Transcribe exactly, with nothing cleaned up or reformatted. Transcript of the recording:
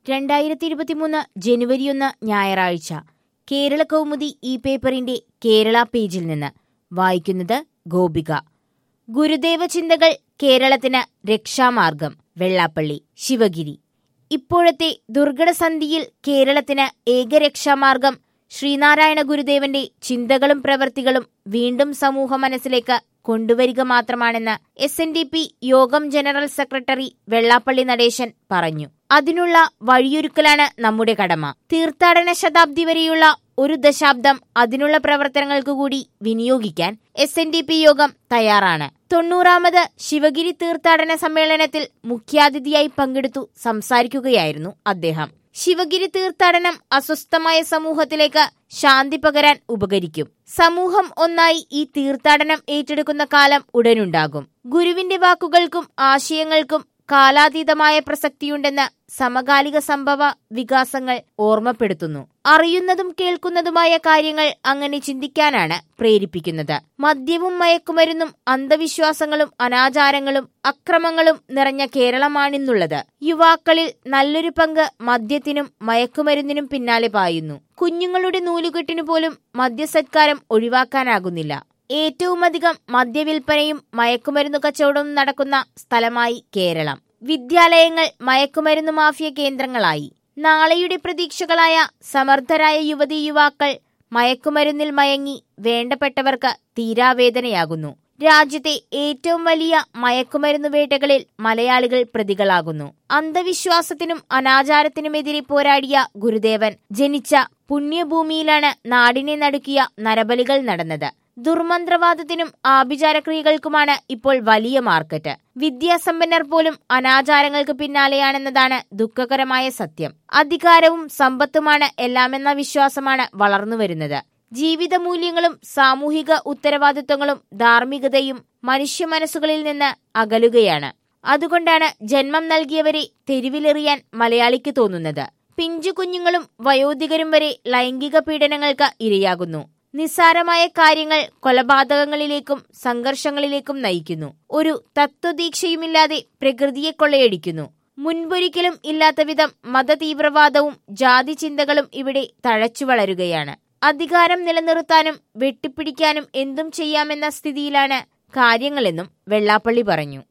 രണ്ടായിരത്തി ഇരുപത്തിമൂന്ന് ജനുവരി ഒന്ന് ഞായറാഴ്ച കേരള കൗമുദി ഈ പേപ്പറിന്റെ കേരള പേജിൽ നിന്ന് വായിക്കുന്നത് ഗോപിക. ഗുരുദേവ ചിന്തകൾ കേരളത്തിന് രക്ഷാമാർഗം. വെള്ളാപ്പള്ളി ശിവഗിരി. ഇപ്പോഴത്തെ ദുർഘടസന്ധിയിൽ കേരളത്തിന് ഏകരക്ഷാമാർഗം ശ്രീനാരായണ ഗുരുദേവന്റെ ചിന്തകളും പ്രവൃത്തികളും വീണ്ടും സമൂഹ മനസ്സിലേക്ക് കൊണ്ടുവരിക മാത്രമാണെന്ന് S N D P Yogam general secretary Vellappally Natesan പറഞ്ഞു. അതിനുള്ള വഴിയൊരുക്കലാണ് നമ്മുടെ കടമ. തീർത്ഥാടന ശതാബ്ദി വരെയുള്ള ഒരു ദശാബ്ദം അതിനുള്ള പ്രവർത്തനങ്ങൾക്ക് കൂടി വിനിയോഗിക്കാൻ എസ് എൻ ഡി പി യോഗം തയ്യാറാണ്. തൊണ്ണൂറാമത് ശിവഗിരി തീർത്ഥാടന സമ്മേളനത്തിൽ മുഖ്യാതിഥിയായി പങ്കെടുത്തു സംസാരിക്കുകയായിരുന്നു അദ്ദേഹം. ശിവഗിരി തീർത്ഥാടനം അസ്വസ്ഥമായ സമൂഹത്തിലേക്ക് ശാന്തി പകരാൻ ഉപകരിക്കും. സമൂഹം ഒന്നായി ഈ തീർത്ഥാടനം ഏറ്റെടുക്കുന്ന കാലം ഉടനുണ്ടാകും. ഗുരുവിന്റെ വാക്കുകൾക്കും ആശയങ്ങൾക്കും കാലാതീതമായ പ്രസക്തിയുണ്ടെന്ന് സമകാലിക സംഭവ വികാസങ്ങൾ ഓർമ്മപ്പെടുത്തുന്നു. അറിയുന്നതും കേൾക്കുന്നതുമായ കാര്യങ്ങൾ അങ്ങനെ ചിന്തിക്കാനാണ് പ്രേരിപ്പിക്കുന്നത്. മദ്യവും മയക്കുമരുന്നും അന്ധവിശ്വാസങ്ങളും അനാചാരങ്ങളും അക്രമങ്ങളും നിറഞ്ഞ കേരളമാണിന്നുള്ളത്. യുവാക്കളിൽ നല്ലൊരു പങ്ക് മദ്യത്തിനും മയക്കുമരുന്നിനും പിന്നാലെ പായുന്നു. കുഞ്ഞുങ്ങളുടെ നൂലുകെട്ടിനു പോലും മദ്യസത്കാരം ഒഴിവാക്കാനാകുന്നില്ല. ഏറ്റവുമധികം മദ്യവിൽപ്പനയും മയക്കുമരുന്നു കച്ചവടവും നടക്കുന്ന സ്ഥലമായി കേരളം. വിദ്യാലയങ്ങൾ മയക്കുമരുന്നു മാഫിയ കേന്ദ്രങ്ങളായി. നാളെയുടെ പ്രതീക്ഷകളായ സമർത്ഥരായ യുവതീ യുവാക്കൾ മയക്കുമരുന്നിൽ മയങ്ങി വേണ്ടപ്പെട്ടവർക്ക് തീരാവേദനയാകുന്നു. രാജ്യത്തെ ഏറ്റവും വലിയ മയക്കുമരുന്നു വേട്ടകളിൽ മലയാളികൾ പ്രതികളാകുന്നു. അന്ധവിശ്വാസത്തിനും അനാചാരത്തിനുമെതിരെ പോരാടിയ ഗുരുദേവൻ ജനിച്ച പുണ്യഭൂമിയിലാണ് നാടിനെ നടുക്കിയ നരബലികൾ നടന്നത്. ദുർമന്ത്രവാദത്തിനും ആഭിചാരക്രിയകൾക്കുമാണ് ഇപ്പോൾ വലിയ മാർക്കറ്റ്. വിദ്യാസമ്പന്നർ പോലും അനാചാരങ്ങൾക്ക് പിന്നാലെയാണെന്നതാണ് ദുഃഖകരമായ സത്യം. അധികാരവും സമ്പത്തുമാണ് എല്ലാമെന്ന വിശ്വാസമാണ് വളർന്നുവരുന്നത്. ജീവിത മൂല്യങ്ങളും സാമൂഹിക ഉത്തരവാദിത്വങ്ങളും ധാർമ്മികതയും മനുഷ്യ മനസ്സുകളിൽ നിന്ന് അകലുകയാണ്. അതുകൊണ്ടാണ് ജന്മം നൽകിയവരെ തെരുവിലെറിയാൻ മലയാളിക്ക് തോന്നുന്നത്. പിഞ്ചു കുഞ്ഞുങ്ങളും വയോധികരും വരെ ലൈംഗിക പീഡനങ്ങൾക്ക് ഇരയാകുന്നു. നിസ്സാരമായ കാര്യങ്ങൾ കൊലപാതകങ്ങളിലേക്കും സംഘർഷങ്ങളിലേക്കും നയിക്കുന്നു. ഒരു തത്വദീക്ഷയുമില്ലാതെ പ്രകൃതിയെ കൊള്ളയടിക്കുന്നു. മുൻപൊരിക്കലും ഇല്ലാത്ത വിധം മതതീവ്രവാദവും ജാതി ചിന്തകളും ഇവിടെ തഴച്ചു വളരുകയാണ്. അധികാരം നിലനിർത്താനും വെട്ടിപ്പിടിക്കാനും എന്തും ചെയ്യാമെന്ന സ്ഥിതിയിലാണ് കാര്യങ്ങളെന്നും വെള്ളാപ്പള്ളി പറഞ്ഞു.